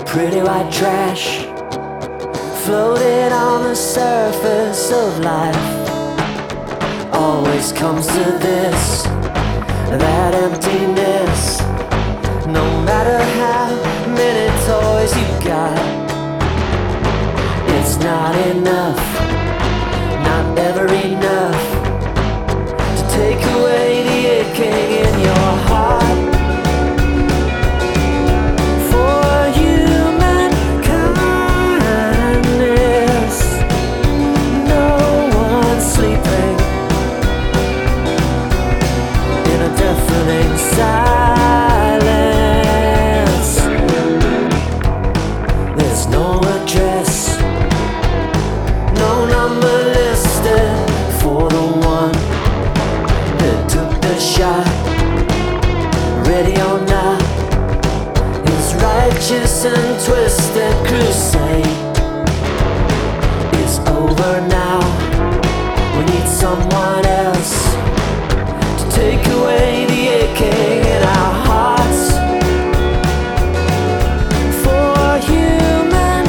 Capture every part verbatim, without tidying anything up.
pretty white trash floating on the surface of life. Always comes to this, that emptiness. No matter how many toys you got, it's not enough, not ever enough to take away the aching in your heart. Silence. There's no address, no number listed for the one that took the shot. Ready or not, his righteous and twisted crusade is over now. We need someone else to take away the aching in our hearts. For human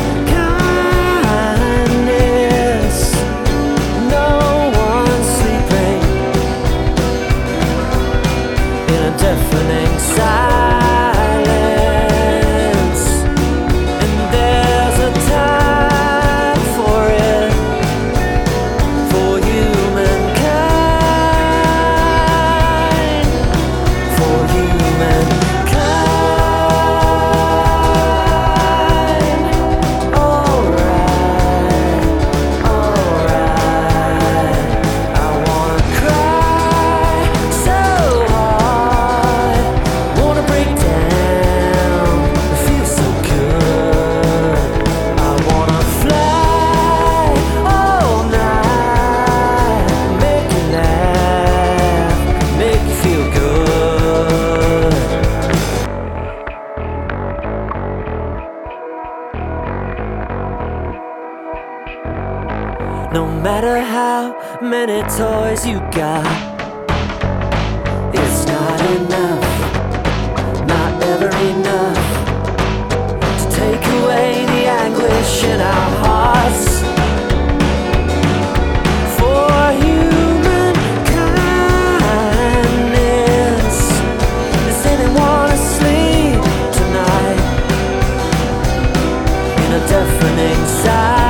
kindness, no one's sleeping in a deafening silence. And there's a time for it, for humankind, for humankind. Alright, alright. I wanna cry so hard, wanna break down, it feels so good. I wanna fly all night, make you laugh, make you feel good. No matter how many toys you got, it's not enough, not ever enough to take away the anguish in our hearts. For human kindness, does anyone asleep tonight in a deafening silence?